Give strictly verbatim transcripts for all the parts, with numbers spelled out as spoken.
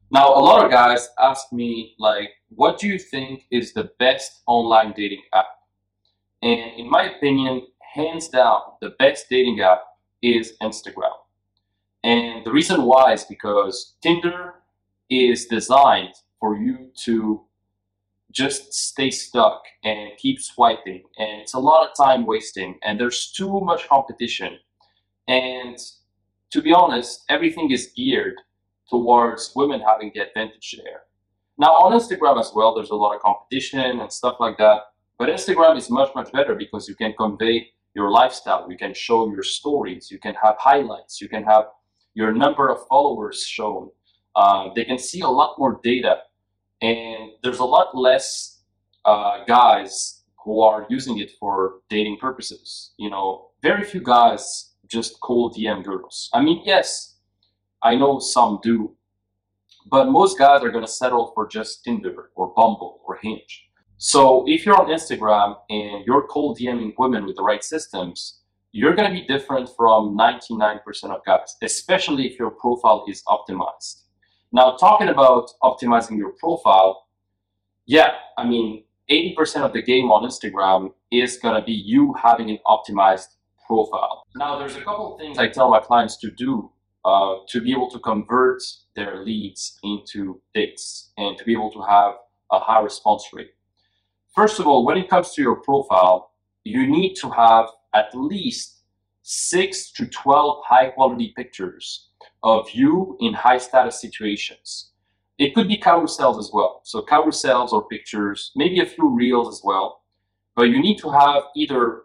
Now, a lot of guys ask me, like, what do you think is the best online dating app? And in my opinion, hands down, the best dating app is Instagram. And the reason why is because Tinder is designed for you to just stay stuck and keep swiping. And it's a lot of time wasting, and there's too much competition. And to be honest, everything is geared towards women having the advantage there. Now, on Instagram as well, there's a lot of competition and stuff like that. But Instagram is much, much better because you can convey your lifestyle. You can show your stories. You can have highlights. You can have your number of followers shown. Um, they can see a lot more data. And there's a lot less uh, guys who are using it for dating purposes. You know, very few guys just cold D M girls. I mean, yes, I know some do, but most guys are gonna settle for just Tinder or Bumble or Hinge. So if you're on Instagram and you're cold DMing women with the right systems, you're gonna be different from ninety-nine percent of guys, especially if your profile is optimized. Now, talking about optimizing your profile, yeah, I mean, eighty percent of the game on Instagram is gonna be you having an optimized profile. Now, there's a couple of things I tell my clients to do uh, to be able to convert their leads into dates and to be able to have a high response rate. First of all, when it comes to your profile, you need to have at least six to twelve high quality pictures of you in high status situations. It could be carousels as well. So carousels or pictures, maybe a few reels as well. But you need to have either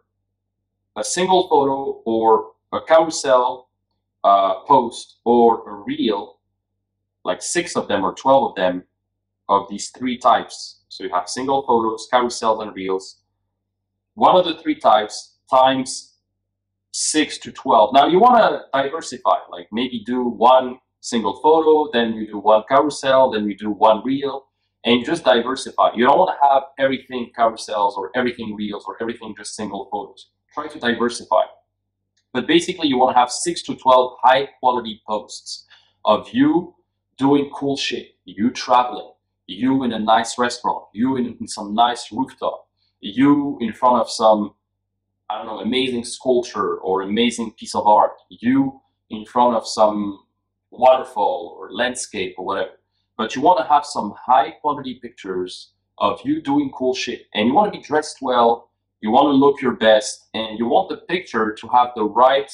a single photo or a carousel uh, post or a reel, like six of them or twelve of them of these three types. So you have single photos, carousels, and reels. One of the three types times six to twelve. Now you want to diversify, like maybe do one single photo, then you do one carousel, then you do one reel, and you just diversify. You don't want to have everything carousels or everything reels or everything just single photos. Try to diversify. But basically, you want to have six to twelve high quality posts of you doing cool shit, you traveling, you in a nice restaurant, you in, in some nice rooftop, you in front of some, I don't know, amazing sculpture or amazing piece of art, you in front of some waterfall or landscape or whatever. But you want to have some high quality pictures of you doing cool shit. And you want to be dressed well, you want to look your best, and you want the picture to have the right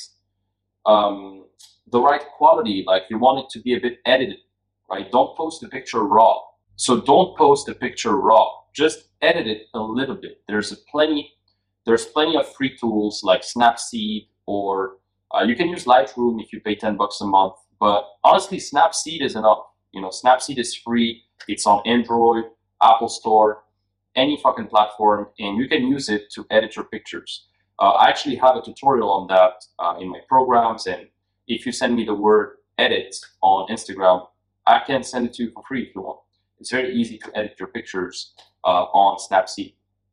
um, the right quality. Like you want it to be a bit edited, right? Don't post the picture raw. So don't post the picture raw. Just edit it a little bit. There's a plenty there's plenty of free tools like Snapseed, or uh, you can use Lightroom if you pay ten bucks a month. But honestly, Snapseed is enough. You know, Snapseed is free. It's on Android, Apple Store, any fucking platform, and you can use it to edit your pictures. Uh, I actually have a tutorial on that uh, in my programs, and if you send me the word edit on Instagram, I can send it to you for free if you want. It's very easy to edit your pictures uh, on Snapseed.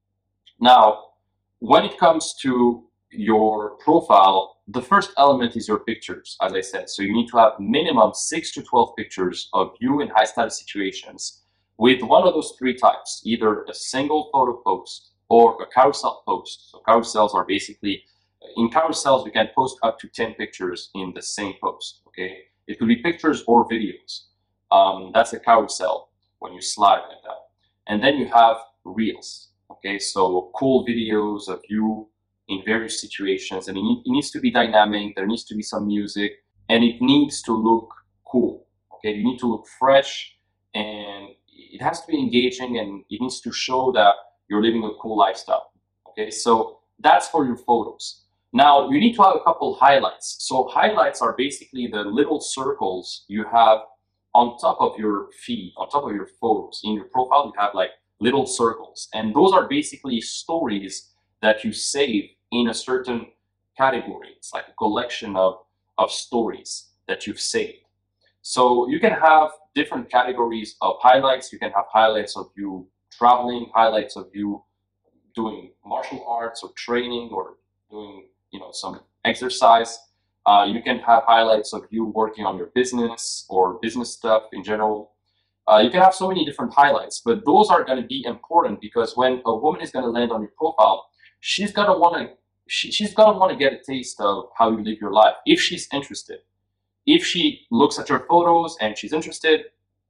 Now, when it comes to your profile, the first element is your pictures, as I said. So you need to have minimum six to twelve pictures of you in high status situations with one of those three types, either a single photo post or a carousel post. So carousels are basically, in carousels, you can post up to ten pictures in the same post, okay? It could be pictures or videos. Um, that's a carousel when you slide like that. And then you have reels, okay? So cool videos of you in various situations, and it, need, it needs to be dynamic, there needs to be some music, and it needs to look cool, okay? You need to look fresh, and it has to be engaging, and it needs to show that you're living a cool lifestyle, okay? So that's for your photos. Now, you need to have a couple highlights. So highlights are basically the little circles you have on top of your feed, on top of your photos. In your profile, you have like little circles, and those are basically stories that you save in a certain category. It's like a collection of, of stories that you've saved. So you can have different categories of highlights. You can have highlights of you traveling, highlights of you doing martial arts or training or doing, you know, some exercise. Uh, you can have highlights of you working on your business or business stuff in general. Uh, you can have so many different highlights, but those are going to be important because when a woman is going to land on your profile, she's going to want to she, she's going to want to get a taste of how you live your life if she's interested. If she looks at your photos and she's interested,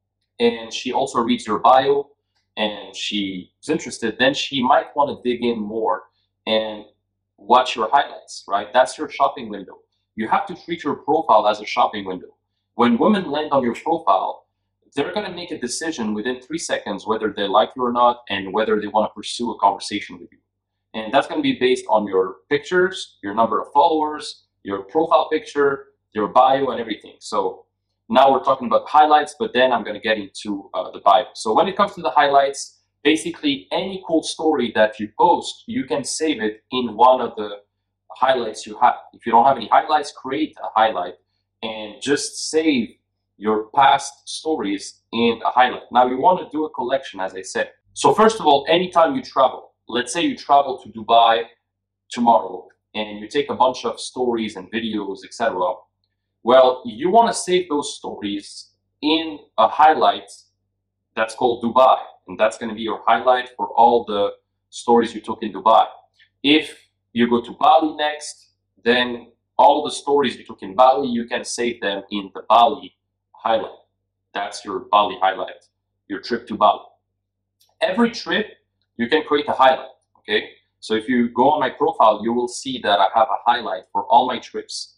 and she also reads your bio and she's interested, then she might want to dig in more and watch your highlights, right? That's your shopping window. You have to treat your profile as a shopping window. When women land on your profile, they're going to make a decision within three seconds whether they like you or not and whether they want to pursue a conversation with you. And that's going to be based on your pictures, your number of followers, your profile picture, your bio, and everything. So now we're talking about highlights, but then I'm going to get into uh, the bio. So when it comes to the highlights, basically any cool story that you post, you can save it in one of the highlights you have. If you don't have any highlights, create a highlight and just save your past stories in a highlight. Now you want to do a collection, as I said. So first of all, anytime you travel, let's say you travel to Dubai tomorrow and you take a bunch of stories and videos, et cetera. Well, you want to save those stories in a highlight that's called Dubai, and that's going to be your highlight for all the stories you took in Dubai. If you go to Bali next, then all the stories you took in Bali, you can save them in the Bali highlight. That's your Bali highlight, your trip to Bali. Every trip, you can create a highlight, okay? So if you go on my profile, you will see that I have a highlight for all my trips.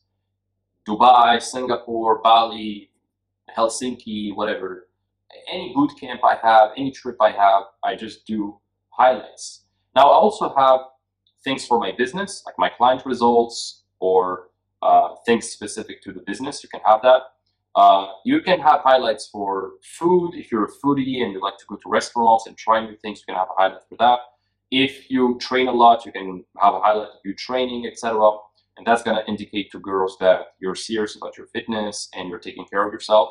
Dubai, Singapore, Bali, Helsinki, whatever. Any boot camp I have, any trip I have, I just do highlights. Now I also have things for my business, like my client results or uh, things specific to the business. You can have that. Uh, you can have highlights for food. If you're a foodie and you like to go to restaurants and try new things, you can have a highlight for that. If you train a lot, you can have a highlight of you training, et cetera. And that's going to indicate to girls that you're serious about your fitness and you're taking care of yourself.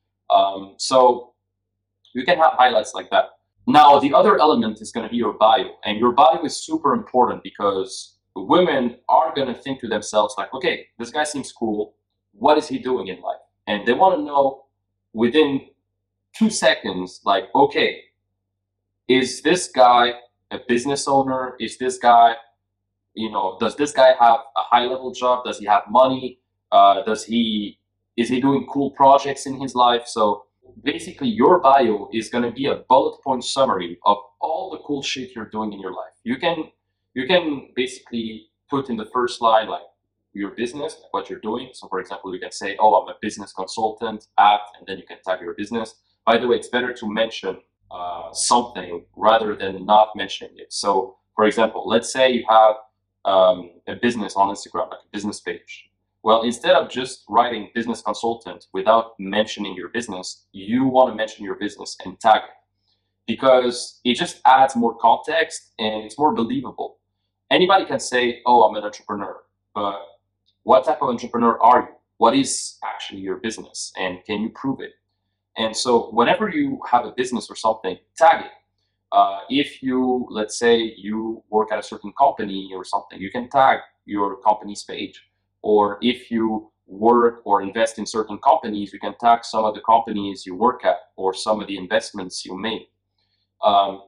Um, so you can have highlights like that. Now, the other element is going to be your bio. And your bio is super important because women are going to think to themselves like, okay, this guy seems cool. What is he doing in life? And they want to know within two seconds, like, okay, is this guy a business owner? Is this guy, you know, does this guy have a high level job? Does he have money? Uh, does he, is he doing cool projects in his life? So basically your bio is going to be a bullet point summary of all the cool shit you're doing in your life. You can, you can basically put in the first line, like, your business, like what you're doing. So for example, you can say, oh, I'm a business consultant at, and then you can tag your business. By the way, it's better to mention uh, something rather than not mentioning it. So for example, let's say you have um, a business on Instagram, like a business page. Well, instead of just writing business consultant without mentioning your business, you want to mention your business and tag it because it just adds more context and it's more believable. Anybody can say, oh, I'm an entrepreneur, but what type of entrepreneur are you? What is actually your business? And can you prove it? And so whenever you have a business or something, tag it. Uh, if you, let's say you work at a certain company or something, you can tag your company's page. Or if you work or invest in certain companies, you can tag some of the companies you work at or some of the investments you make. Um,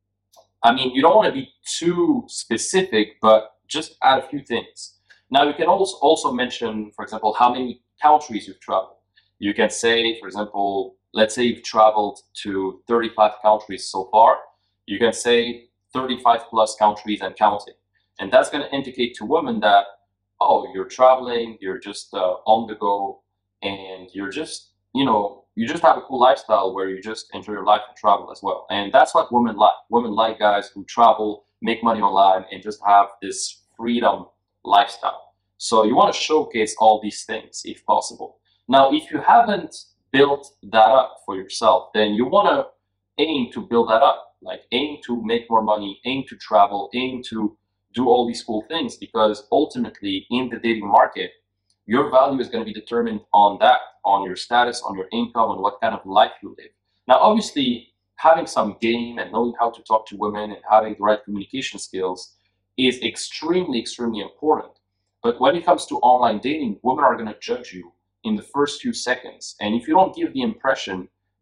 I mean, you don't want to be too specific, but just add a few things. Now, you can also, also mention, for example, how many countries you've traveled. You can say, for example, let's say you've traveled to thirty-five countries so far. You can say thirty-five plus countries and counting. And that's going to indicate to women that, oh, you're traveling, you're just uh, on the go, and you're just, you know, you just have a cool lifestyle where you just enjoy your life and travel as well. And that's what women like. Women like guys who travel, make money online, and just have this freedom lifestyle. So you want to showcase all these things if possible. Now, if you haven't built that up for yourself, then you want to aim to build that up. Like aim to make more money, aim to travel, aim to do all these cool things, because ultimately in the dating market, your value is going to be determined on that, on your status, on your income, on what kind of life you live. Now, obviously, having some game and knowing how to talk to women and having the right communication skills is extremely, extremely important. But when it comes to online dating, women are going to judge you in the first few seconds. And if you don't give the impression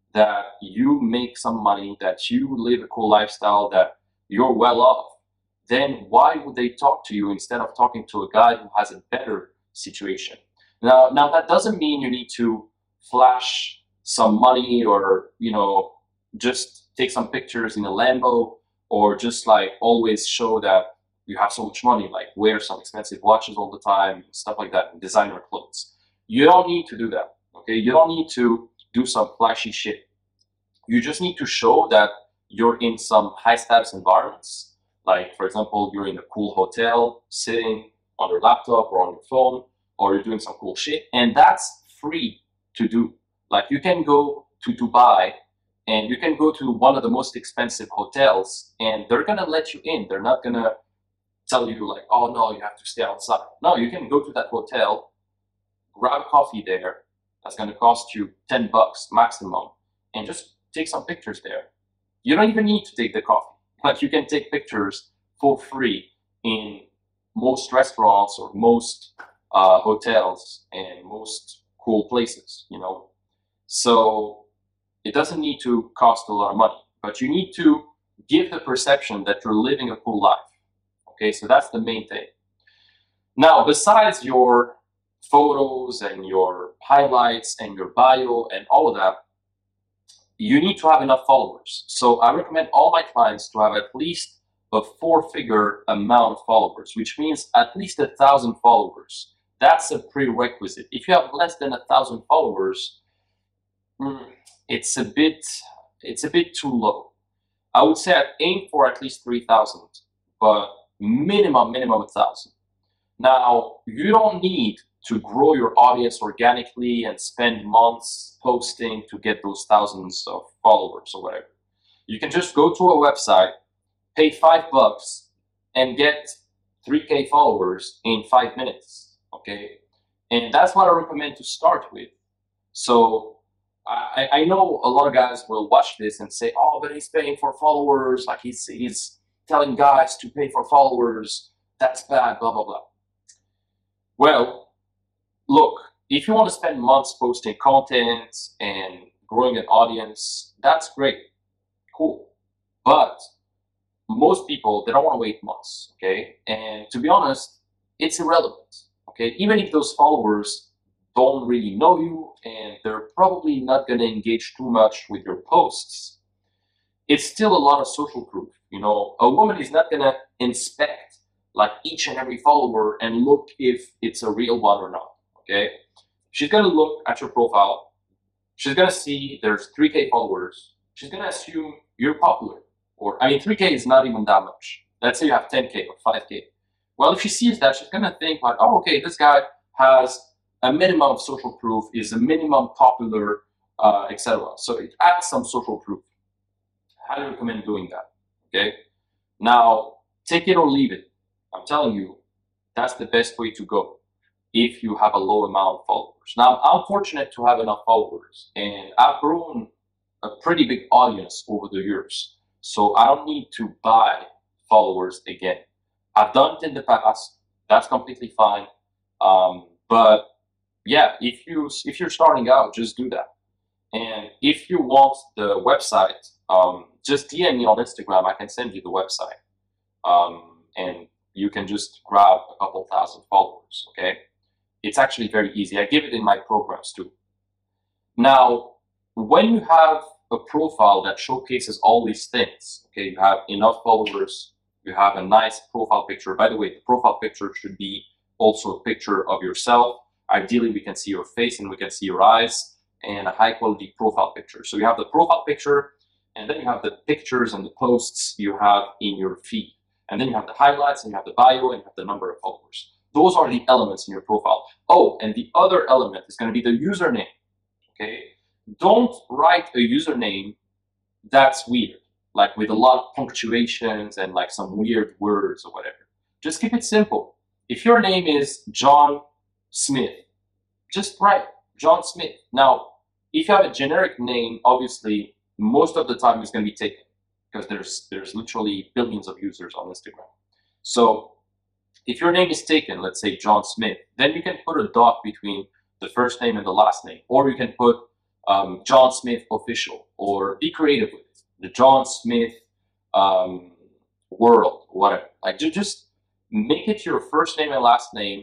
that you make some money, that you live a cool lifestyle, that you're well off, then why would they talk to you instead of talking to a guy who has a better situation? Now, now that doesn't mean you need to flash some money or, you know, just take some pictures in a Lambo, or just like always show that you have so much money, like wear some expensive watches all the time, stuff like that, and designer clothes. You don't need to do that, okay? You don't need to do some flashy shit. You just need to show that you're in some high status environments. Like, for example, you're in a cool hotel, sitting on your laptop or on your phone, or you're doing some cool shit, and that's free to do. Like, you can go to Dubai and you can go to one of the most expensive hotels and they're gonna let you in. They're not gonna tell you like, oh no, you have to stay outside. No, you can go to that hotel, grab coffee there, that's gonna cost you ten bucks maximum, and just take some pictures there. You don't even need to take the coffee. Like, you can take pictures for free in most restaurants or most uh, hotels and most cool places, you know. So it doesn't need to cost a lot of money, but you need to give the perception that you're living a cool life. Okay, so that's the main thing. Now, besides your photos and your highlights and your bio and all of that, you need to have enough followers. So I recommend all my clients to have at least a four-figure amount of followers, which means at least a thousand followers. That's a prerequisite. If you have less than a thousand followers, it's a bit it's a bit too low. I would say I'd aim for at least three thousand, but minimum minimum a thousand. Now, you don't need to grow your audience organically and spend months posting to get those thousands of followers or whatever. You can just go to a website, pay five bucks, and get three K followers in five minutes. Okay, and that's what I recommend to start with. So I, I know a lot of guys will watch this and say, oh, but he's paying for followers, like he's he's telling guys to pay for followers, that's bad, blah blah blah. Well, look, if you want to spend months posting content and growing an audience, that's great, cool. But most people, they don't want to wait months, okay? And to be honest, it's irrelevant, okay? Even if those followers don't really know you and they're probably not going to engage too much with your posts, it's still a lot of social proof. You know, a woman is not going to inspect like each and every follower and look if it's a real one or not, okay? She's going to look at your profile. She's going to see there's three K followers. She's going to assume you're popular. Or, I mean, three K is not even that much. Let's say you have ten K or five K. Well, if she sees that, she's going to think like, oh, okay, this guy has a minimum of social proof, is a minimum popular, uh, et cetera. So it adds some social proof. I highly recommend doing that, okay? Now, take it or leave it. I'm telling you, that's the best way to go if you have a low amount of followers. Now, I'm fortunate to have enough followers, and I've grown a pretty big audience over the years. So I don't need to buy followers again. I've done it in the past. That's completely fine. Um, but yeah, if you if you're starting out, just do that. And if you want the website, um, just D M me on Instagram. I can send you the website, um, and you can just grab a couple thousand followers. Okay, it's actually very easy. I give it in my programs too. Now, when you have a profile that showcases all these things, okay, you have enough followers, you have a nice profile picture. By the way, the profile picture should be also a picture of yourself. Ideally, we can see your face and we can see your eyes, and a high quality profile picture. So you have the profile picture, and then you have the pictures and the posts you have in your feed. And then you have the highlights, and you have the bio, and you have the number of followers. Those are the elements in your profile. Oh, and the other element is going to be the username, okay? Don't write a username that's weird, like with a lot of punctuations and like some weird words or whatever. Just keep it simple. If your name is John Smith, just write John Smith. Now, if you have a generic name, obviously, most of the time it's going to be taken because there's, there's literally billions of users on Instagram. So if your name is taken, let's say John Smith, then you can put a dot between the first name and the last name, or you can put um, John Smith Official, or be creative with it. The John Smith um, World, whatever. Like just make it your first name and last name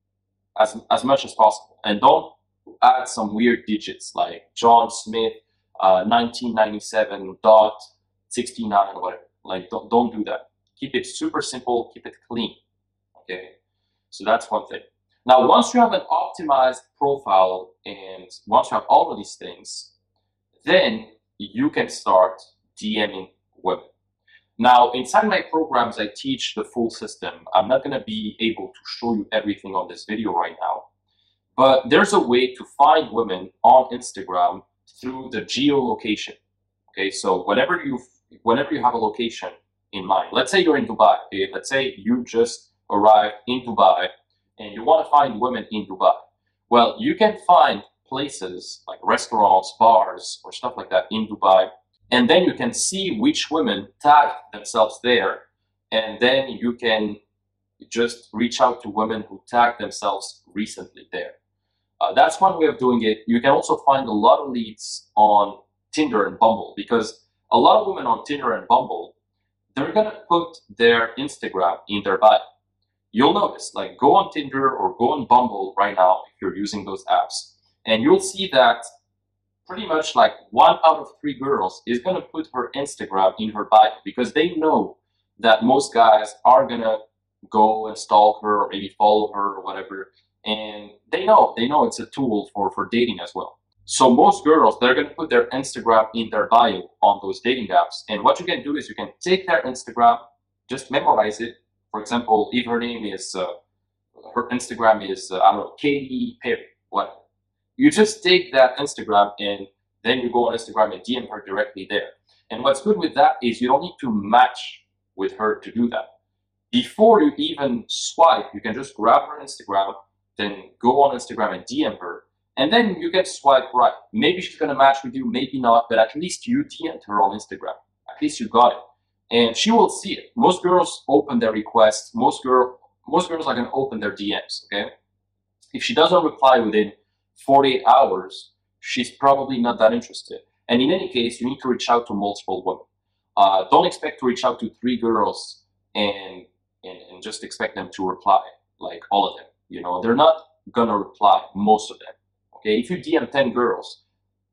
as as much as possible, and don't add some weird digits like John Smith uh, nineteen ninety-seven dot sixty-nine or whatever. Like don't don't do that. Keep it super simple. Keep it clean. Okay, so that's one thing. Now, once you have an optimized profile and once you have all of these things, then you can start DMing women. Now, inside my programs, I teach the full system. I'm not going to be able to show you everything on this video right now, but there's a way to find women on Instagram through the geolocation. Okay, so whenever you whenever you have a location in mind, let's say you're in Dubai. Okay, let's say you just arrived in Dubai and you want to find women in Dubai. Well, you can find places like restaurants, bars, or stuff like that in Dubai, and then you can see which women tag themselves there, and then you can just reach out to women who tag themselves recently there. Uh, that's one way of doing it. You can also find a lot of leads on Tinder and Bumble, because a lot of women on Tinder and Bumble, they're going to put their Instagram in their bio. You'll notice, like, go on Tinder or go on Bumble right now if you're using those apps, and you'll see that pretty much like one out of three girls is going to put her Instagram in her bio, because they know that most guys are going to go and stalk her or maybe follow her or whatever, and they know they know it's a tool for for dating as well. So most girls, they're going to put their Instagram in their bio on those dating apps, and what you can do is you can take their Instagram, just memorize it. For example, if her name is, uh, her Instagram is, uh, I don't know, Katy Perry, whatever. You just take that Instagram and then you go on Instagram and D M her directly there. And what's good with that is you don't need to match with her to do that. Before you even swipe, you can just grab her Instagram, then go on Instagram and D M her, and then you can swipe right. Maybe she's going to match with you, maybe not, but at least you D M'd her on Instagram. At least you got it. And she will see it. Most girls open their requests. Most girl, most girls are going to open their D Ms, okay? If she doesn't reply within forty-eight hours, she's probably not that interested. And in any case, you need to reach out to multiple women. Uh, don't expect to reach out to three girls and, and, and just expect them to reply, like all of them. You know, they're not going to reply, most of them, okay? If you D M ten girls,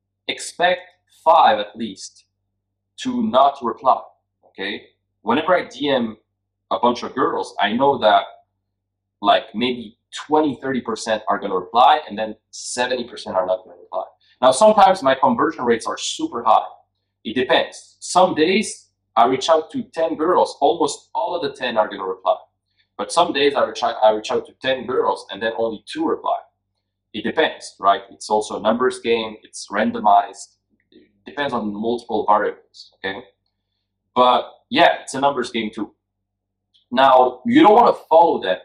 expect five at least to not reply. Okay, whenever I D M a bunch of girls, I know that like maybe twenty, thirty percent are going to reply, and then seventy percent are not going to reply. Now, sometimes my conversion rates are super high. It depends. Some days I reach out to ten girls, almost all of the ten are going to reply. But some days I reach out, I reach out to ten girls and then only two reply. It depends, right? It's also a numbers game. It's randomized. It depends on multiple variables, okay? But yeah, it's a numbers game too. Now, you don't want to follow them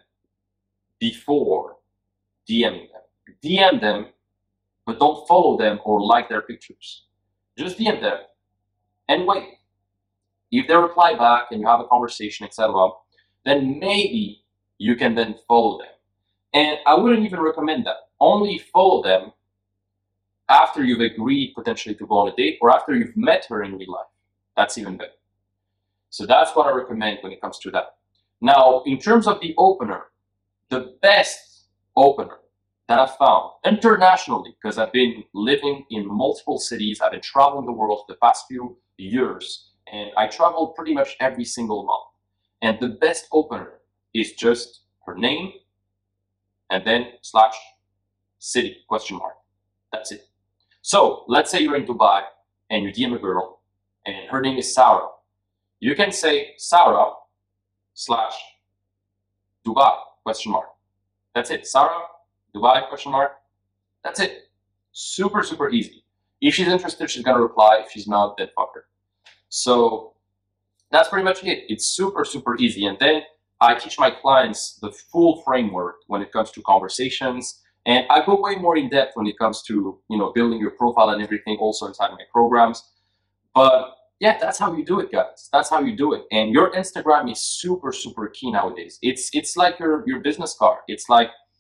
before DMing them. D M them, but don't follow them or like their pictures. Just D M them and wait. If they reply back and you have a conversation, et cetera, then maybe you can then follow them. And I wouldn't even recommend that. Only follow them after you've agreed potentially to go on a date or after you've met her in real life. That's even better. So that's what I recommend when it comes to that. Now, in terms of the opener, the best opener that I've found internationally, because I've been living in multiple cities, I've been traveling the world for the past few years, and I travel pretty much every single month. And the best opener is just her name and then slash city, question mark. That's it. So let's say you're in Dubai and you D M a girl and her name is Sarah. You can say Sarah slash Dubai, question mark. That's it. Sarah, Dubai, question mark. That's it. Super, super easy. If she's interested, she's going to reply. If she's not, then fuck her. So that's pretty much it. It's super, super easy. And then I teach my clients the full framework when it comes to conversations. And I go way more in depth when it comes to, you know, building your profile and everything also inside my programs. But yeah, that's how you do it, guys. That's how you do it. And your Instagram is super, super key nowadays. It's it's like your, your business card. It's like,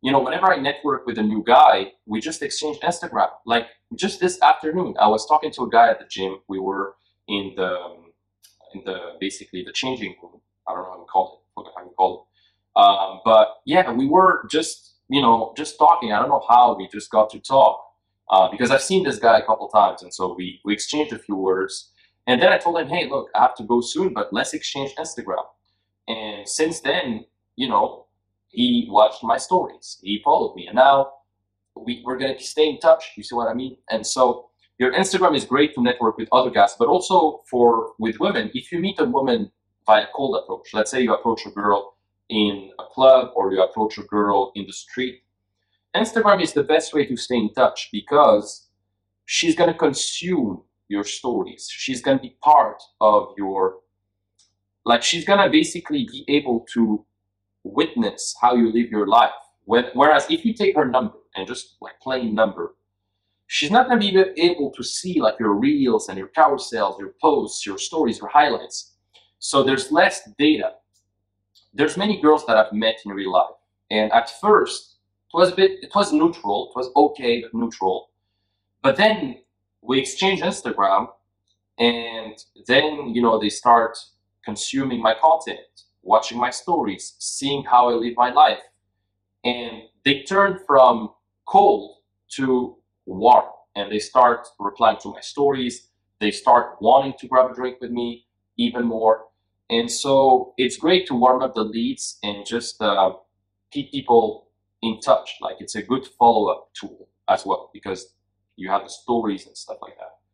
you know, whenever I network with a new guy, we just exchange Instagram. Like just this afternoon, I was talking to a guy at the gym. We were in the in the basically the changing room. I don't know how you call it. Forgot how you call it. Um, but yeah, we were just you know just talking. I don't know how we just got to talk uh, because I've seen this guy a couple times, and so we we exchanged a few words. And then I told him, hey, look, I have to go soon, but let's exchange Instagram. And since then, you know, he watched my stories, he followed me, and now we, we're gonna stay in touch. You see what I mean? And so your Instagram is great to network with other guys, but also for with women. If you meet a woman via cold approach, let's say you approach a girl in a club or you approach a girl in the street, Instagram is the best way to stay in touch because she's gonna consume your stories. She's gonna be part of your, like she's gonna basically be able to witness how you live your life. When, whereas if you take her number and just like plain number, she's not gonna be able to see like your reels and your carousels, your posts, your stories, your highlights. So there's less data. There's many girls that I've met in real life, and at first it was a bit, it was neutral, it was okay but neutral. But then we exchange Instagram, and then you know they start consuming my content, watching my stories, seeing how I live my life, and they turn from cold to warm, and they start replying to my stories. They start wanting to grab a drink with me even more, and so it's great to warm up the leads and just uh, keep people in touch. Like it's a good follow-up tool as well because you have the stories and stuff like that.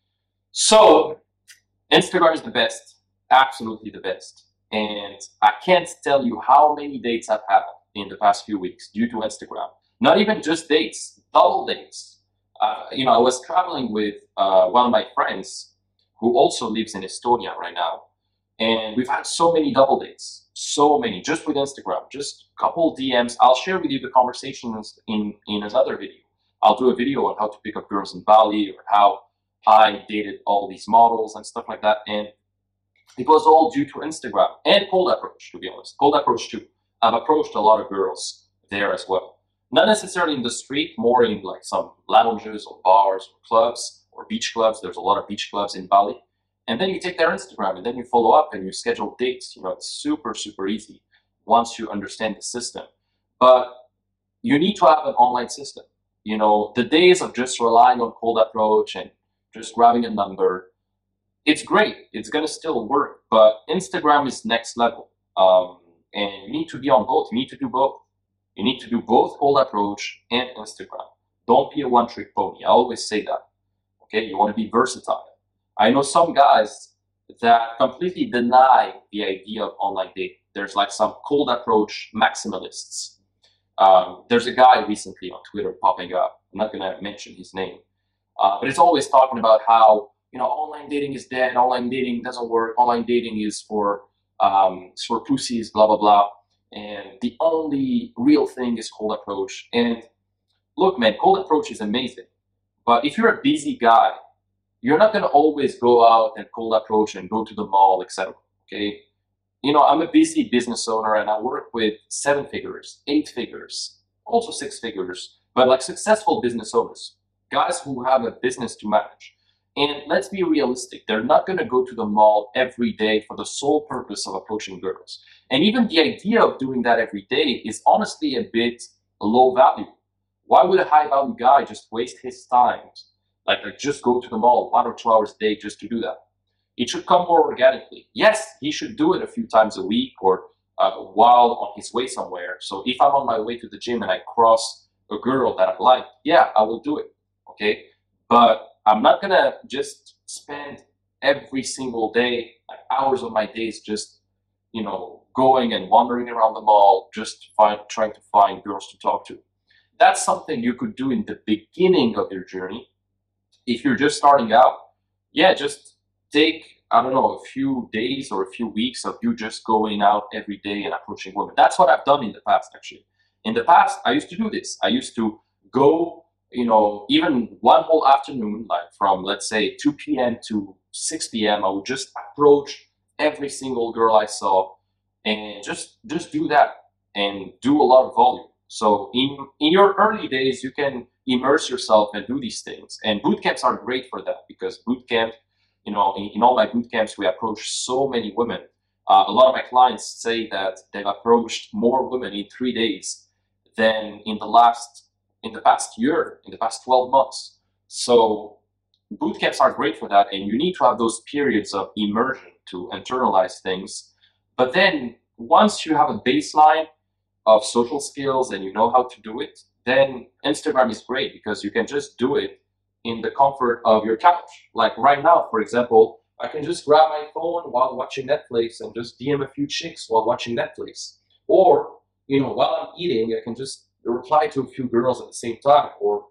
So Instagram is the best, absolutely the best. And I can't tell you how many dates I've had in the past few weeks due to Instagram. Not even just dates, double dates. Uh, you know, I was traveling with uh, one of my friends who also lives in Estonia right now. And we've had so many double dates, so many, just with Instagram, just a couple D Ms. I'll share with you the conversations in, in another video. I'll do a video on how to pick up girls in Bali or how I dated all these models and stuff like that. And it was all due to Instagram and cold approach, to be honest. Cold approach too. I've approached a lot of girls there as well. Not necessarily in the street, more in like some lounges or bars or clubs or beach clubs. There's a lot of beach clubs in Bali. And then you take their Instagram and then you follow up and you schedule dates. You know, it's super, super easy once you understand the system. But you need to have an online system. You know, the days of just relying on cold approach and just grabbing a number, it's great. It's going to still work. But Instagram is next level. Um, and you need to be on both. You need to do both. You need to do both cold approach and Instagram. Don't be a one-trick pony. I always say that. Okay, you want to be versatile. I know some guys that completely deny the idea of online dating. There's like some cold approach maximalists. Um, there's a guy recently on Twitter popping up. I'm not going to mention his name. Uh, but it's always talking about how, you know, online dating is dead. Online dating doesn't work. Online dating is for, um, it's for pussies, blah, blah, blah. And the only real thing is cold approach. And look, man, cold approach is amazing. But if you're a busy guy, you're not going to always go out and cold approach and go to the mall, et cetera. Okay? You know, I'm a busy business owner and I work with seven figures, eight figures, also six figures, but like successful business owners, guys who have a business to manage. And let's be realistic, they're not going to go to the mall every day for the sole purpose of approaching girls. And even the idea of doing that every day is honestly a bit low value. Why would a high value guy just waste his time? Like, like just go to the mall one or two hours a day just to do that. It should come more organically. Yes, he should do it a few times a week or uh, while on his way somewhere. So if I'm on my way to the gym and I cross a girl that I like, yeah, I will do it, okay? But I'm not gonna just spend every single day, like hours of my days just, you know, going and wandering around the mall, just find, trying to find girls to talk to. That's something you could do in the beginning of your journey. If you're just starting out, yeah, just take, I don't know, a few days or a few weeks of you just going out every day and approaching women. That's what I've done in the past, actually. In the past, I used to do this. I used to go, you know, even one whole afternoon, like from, let's say, two p m to six p m, I would just approach every single girl I saw and just, just do that and do a lot of volume. So in, in your early days, you can immerse yourself and do these things. And boot camps are great for that because boot camp, you know, in, in all my boot camps, we approach so many women. Uh, a lot of my clients say that they've approached more women in three days than in the last, in the past year, in the past twelve months. So boot camps are great for that, and you need to have those periods of immersion to internalize things. But then once you have a baseline of social skills and you know how to do it, then Instagram is great because you can just do it in the comfort of your couch. Like right now, for example, I can just grab my phone while watching Netflix and just D M a few chicks while watching Netflix. Or, you know, while I'm eating, I can just reply to a few girls at the same time. Or,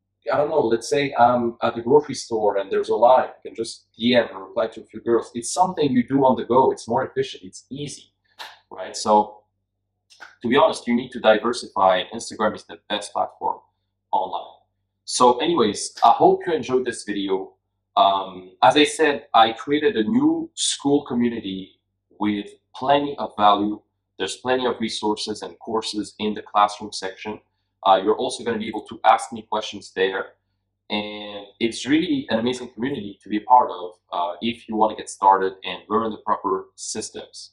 I don't know, let's say I'm at the grocery store and there's a line, I can just D M and reply to a few girls. It's something you do on the go. It's more efficient. It's easy, right? So, to be honest, you need to diversify. Instagram is the best platform online. So anyways, I hope you enjoyed this video. Um, as I said, I created a new school community with plenty of value. There's plenty of resources and courses in the classroom section. Uh, you're also going to be able to ask me questions there. And it's really an amazing community to be a part of uh, if you want to get started and learn the proper systems.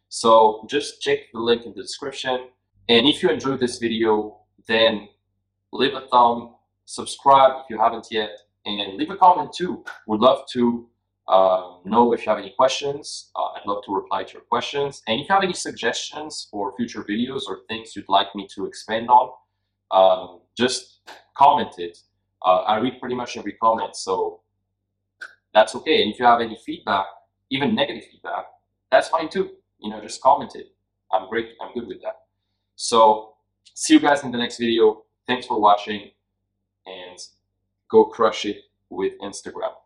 So just check the link in the description. And if you enjoyed this video, then leave a thumb, subscribe if you haven't yet, and leave a comment too. Would love to uh, know if you have any questions. Uh, I'd love to reply to your questions. And if you have any suggestions for future videos or things you'd like me to expand on, um, just comment it. Uh, I read pretty much every comment, so that's okay. And if you have any feedback, even negative feedback, that's fine too. You know, just comment it. I'm great. I'm good with that. So see you guys in the next video. Thanks for watching, and go crush it with Instagram.